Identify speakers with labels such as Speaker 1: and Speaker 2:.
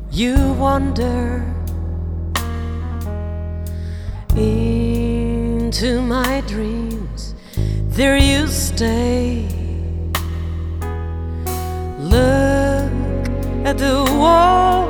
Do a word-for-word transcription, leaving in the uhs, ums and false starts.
Speaker 1: You wander into my dreams, there you stay. Look at the wall